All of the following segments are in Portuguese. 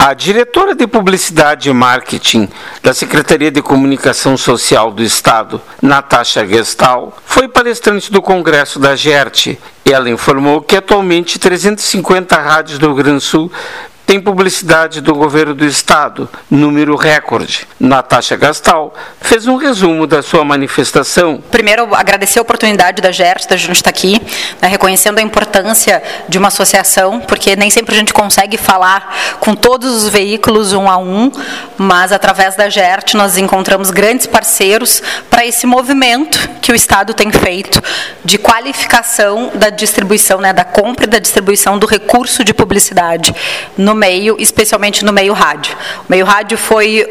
A diretora de Publicidade e Marketing da Secretaria de Comunicação Social do Estado, Natasha Gestal, foi palestrante do Congresso da GERT. Ela informou que atualmente 350 rádios do Rio Grande do Sul tem publicidade do governo do estado, número recorde. Natasha Gestal fez um resumo da sua manifestação. Primeiro, agradecer a oportunidade da GERT, da gente estar aqui, né, reconhecendo a importância de uma associação, porque nem sempre a gente consegue falar com todos os veículos um a um, mas através da GERT nós encontramos grandes parceiros para esse movimento que o estado tem feito de qualificação da distribuição, né, da compra e da distribuição do recurso de publicidade no meio, especialmente no meio rádio. O meio rádio foi,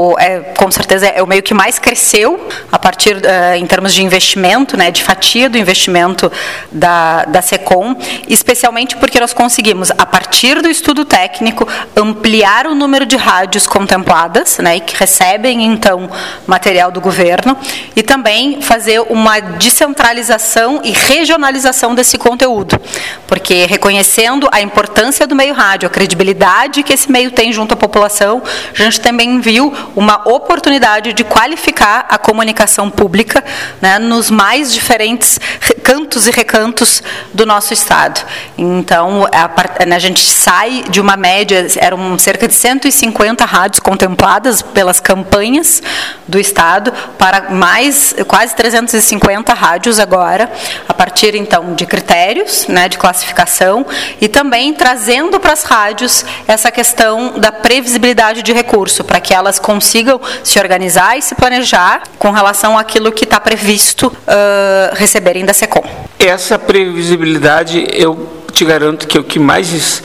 com certeza, é o meio que mais cresceu a partir, em termos de investimento, né, de fatia do investimento da SECOM, especialmente porque nós conseguimos, a partir do estudo técnico, ampliar o número de rádios contempladas, né, e que recebem, então, material do governo, e também fazer uma descentralização e regionalização desse conteúdo, porque reconhecendo a importância do meio rádio, a credibilidade que esse meio tem junto à população, a gente também viu uma oportunidade de qualificar a comunicação pública, né, nos mais diferentes cantos e recantos do nosso estado. Então, a gente sai de uma média, eram cerca de 150 rádios contempladas pelas campanhas do estado, para mais quase 350 rádios agora, a partir, então, de critérios, né, de classificação, e também trazendo para as rádios essa questão da previsibilidade de recurso, para que elas consigam se organizar e se planejar com relação àquilo que está previsto receberem da SECOM. Essa previsibilidade, eu te garanto que é o que mais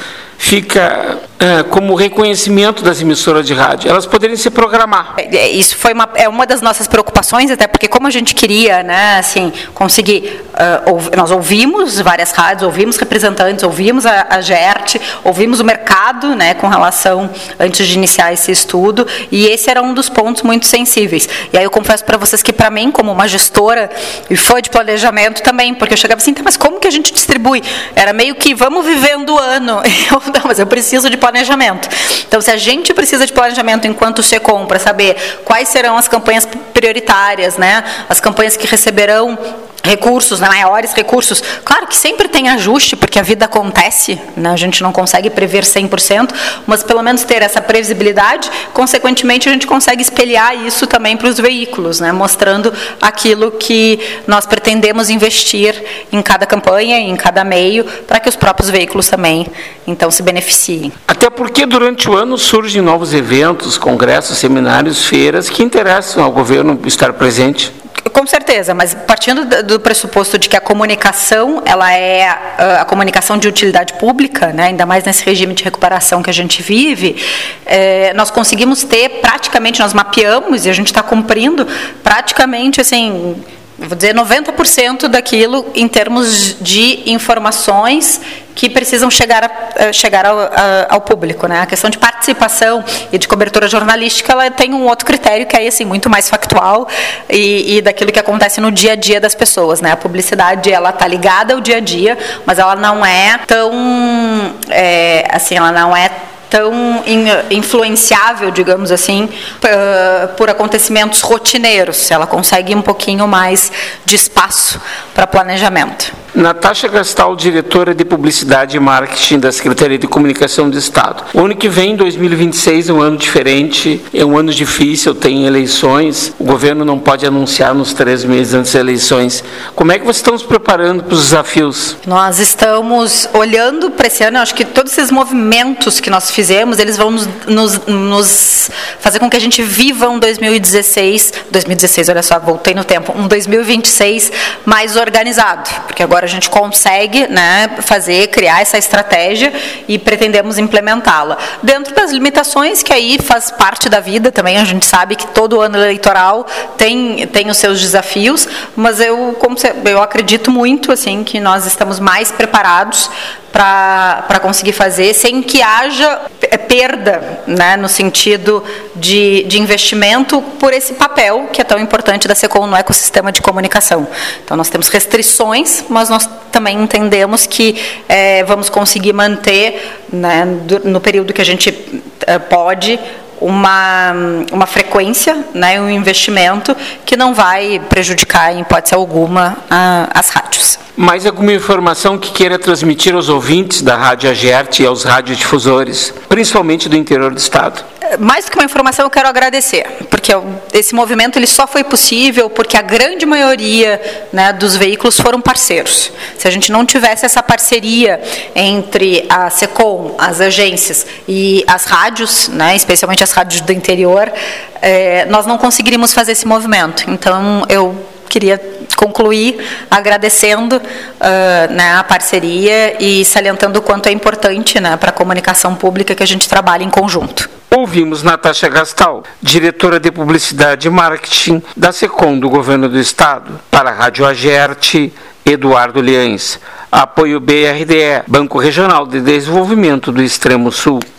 fica como reconhecimento das emissoras de rádio. Elas poderiam se programar. Isso foi uma das nossas preocupações, até porque como a gente queria, né, assim, conseguir, nós ouvimos várias rádios, ouvimos representantes, ouvimos a GERT, ouvimos o mercado, né, com relação, antes de iniciar esse estudo, e esse era um dos pontos muito sensíveis. E aí eu confesso para vocês que, para mim, como uma gestora e fã de planejamento também, porque eu chegava assim, tá, mas como que a gente distribui? Era meio que, vamos vivendo o ano. Não, mas eu preciso de planejamento. Então, se a gente precisa de planejamento enquanto SECOM, para saber quais serão as campanhas prioritárias, né, as campanhas que receberão recursos, né, maiores recursos, claro que sempre tem ajuste, porque a vida acontece, né, a gente não consegue prever 100%, mas pelo menos ter essa previsibilidade, consequentemente a gente consegue espelhar isso também para os veículos, né, mostrando aquilo que nós pretendemos investir em cada campanha, em cada meio, para que os próprios veículos também, então, se beneficiem. Até porque durante o ano surgem novos eventos, congressos, seminários, feiras que interessam ao governo estar presente. Com certeza, mas partindo do pressuposto de que a comunicação, ela é a comunicação de utilidade pública, né, ainda mais nesse regime de recuperação que a gente vive, nós conseguimos ter praticamente, nós mapeamos e a gente está cumprindo praticamente, assim, vou dizer 90% daquilo em termos de informações que precisam chegar ao público, né? A questão de participação e de cobertura jornalística, ela tem um outro critério que é assim, muito mais factual e daquilo que acontece no dia a dia das pessoas, né? A publicidade, ela está ligada ao dia a dia, mas ela não é tão ela não é tão influenciável, digamos assim, por acontecimentos rotineiros. Ela consegue um pouquinho mais de espaço para planejamento. Natasha Gestal, diretora de Publicidade e Marketing da Secretaria de Comunicação do Estado. O ano que vem, 2026, é um ano diferente, é um ano difícil, tem eleições, o governo não pode anunciar nos 3 meses antes das eleições. Como é que vocês estão se preparando para os desafios? Nós estamos olhando para esse ano, acho que todos esses movimentos que nós fizemos, eles vão nos fazer com que a gente viva um 2016, olha só, voltei no tempo, um 2026 mais organizado, porque agora a gente consegue, né, criar essa estratégia e pretendemos implementá-la. Dentro das limitações, que aí faz parte da vida também, a gente sabe que todo ano eleitoral tem os seus desafios, mas eu acredito muito assim, que nós estamos mais preparados para conseguir fazer, sem que haja perda, né, no sentido de investimento por esse papel que é tão importante da SECOM no ecossistema de comunicação. Então, nós temos restrições, mas nós também entendemos que vamos conseguir manter, né, no período que a gente pode, uma frequência, né, um investimento que não vai prejudicar, em hipótese alguma, as rádios. Mais alguma informação que queira transmitir aos ouvintes da Rádio AGERT e aos radiodifusores, principalmente do interior do estado? Mais do que uma informação, eu quero agradecer, porque esse movimento ele só foi possível porque a grande maioria, né, dos veículos foram parceiros. Se a gente não tivesse essa parceria entre a SECOM, as agências e as rádios, né, especialmente as rádios do interior, nós não conseguiríamos fazer esse movimento. Então, eu queria concluir agradecendo né, a parceria e salientando o quanto é importante, né, para a comunicação pública que a gente trabalhe em conjunto. Ouvimos Natasha Gastal, diretora de Publicidade e Marketing da SECOM do Governo do Estado. Para a Rádio AGERT, Eduardo Liães. Apoio BRDE, Banco Regional de Desenvolvimento do Extremo Sul.